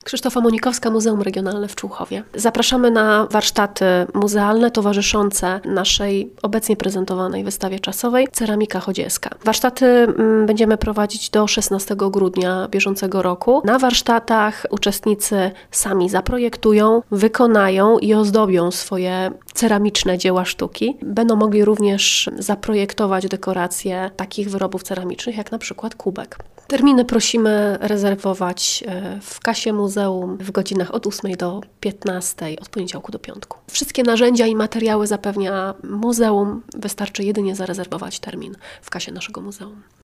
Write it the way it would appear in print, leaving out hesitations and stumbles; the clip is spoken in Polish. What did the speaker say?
Krzysztofa Monikowska, Muzeum Regionalne w Człuchowie. Zapraszamy na warsztaty muzealne towarzyszące naszej obecnie prezentowanej wystawie czasowej Ceramika Chodzielska. Warsztaty będziemy prowadzić do 16 grudnia bieżącego roku. Na warsztatach uczestnicy sami zaprojektują, wykonają i ozdobią swoje ceramiczne dzieła sztuki. Będą mogli również zaprojektować dekoracje takich wyrobów ceramicznych, jak na przykład kubek. Terminy prosimy rezerwować w kasie muzeum w godzinach od 8 do 15, od poniedziałku do piątku. Wszystkie narzędzia i materiały zapewnia muzeum, wystarczy jedynie zarezerwować termin w kasie naszego muzeum.